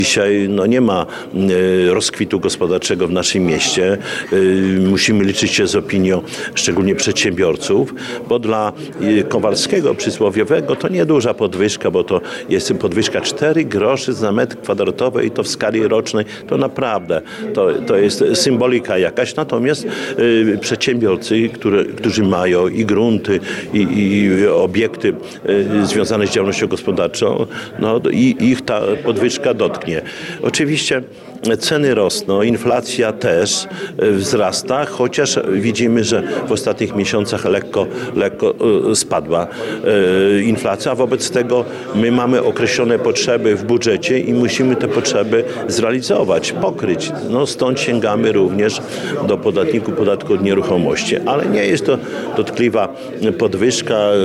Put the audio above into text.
Dzisiaj nie ma rozkwitu gospodarczego w naszym mieście. Musimy liczyć się z opinią szczególnie przedsiębiorców, bo dla Kowalskiego przysłowiowego to nieduża podwyżka, bo to jest podwyżka 4 groszy za metr kwadratowy i to w skali rocznej. To naprawdę to jest symbolika jakaś. Natomiast przedsiębiorcy, którzy mają i grunty, i obiekty związane z działalnością gospodarczą, ich ta podwyżka dotknie. Oczywiście ceny rosną, inflacja też wzrasta, chociaż widzimy, że w ostatnich miesiącach lekko spadła inflacja. Wobec tego my mamy określone potrzeby w budżecie i musimy te potrzeby zrealizować, pokryć. Stąd sięgamy również do podatników podatku od nieruchomości. Ale nie jest to dotkliwa podwyżka.